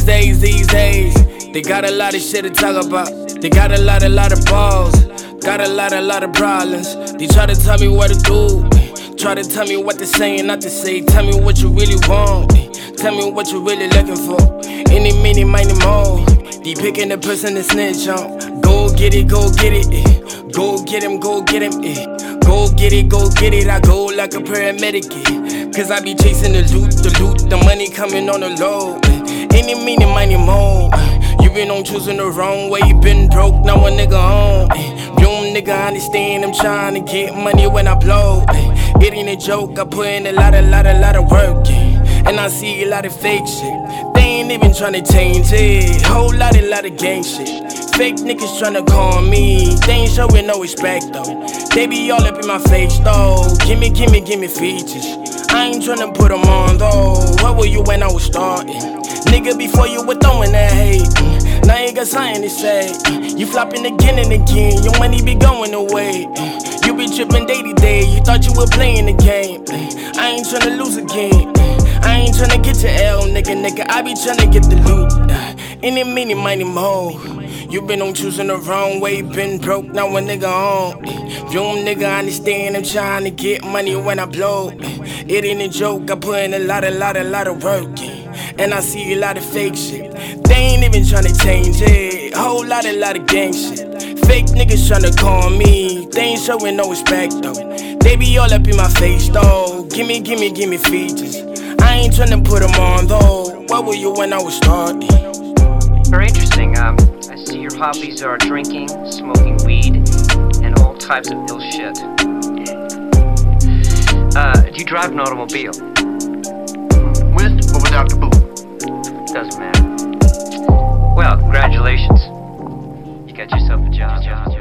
these days, they got a lot of shit to talk about. They got a lot of balls, got a lot of problems. They try to tell me what to do, try to tell me what to say and not to say. Tell me what you really want, tell me what you really looking for. Any, many, mighty, more. They picking the person to snitch on. Go get it, go get it, go get him, go get him, go get it, go get it. I go like a paramedic, cause I be chasing the loot, the money coming on the low. Any, meaning, mighty, more. You been on choosing the wrong way, you been broke, now a nigga on. Young nigga, I understand, I'm trying to get money when I blow. It ain't a joke, I put in a lot of work, and I see a lot of fake shit. They ain't even tryna change it. Whole lot of gang shit. Fake niggas tryna call me. They ain't showing no respect though. They be all up in my face though. Gimme features. I ain't tryna put them on though. Where were you when I was starting? Nigga, before you were throwing that hate. Now you got something to say. You flopping again and again. Your money be going away. You be tripping day to day. You thought you were playing the game. I ain't tryna lose again. I ain't tryna get to L, nigga, I be tryna get the loot. Any, many, mighty, more. You been on choosing the wrong way, been broke, now a nigga on. Young nigga, I understand, I'm trying to get money when I blow. It ain't a joke, I put in a lot of work, and I see a lot of fake shit. They ain't even tryna change it. Whole lot of gang shit. Fake niggas tryna call me. They ain't showing no respect though. They be all up in my face though. Gimme features. I ain't tryna put them on though. Where were you when I was starting? Very interesting. I see your hobbies are drinking, smoking weed, and all types of ill shit. Do you drive an automobile? With or without the boot? Doesn't matter. Well, congratulations. You got yourself a job.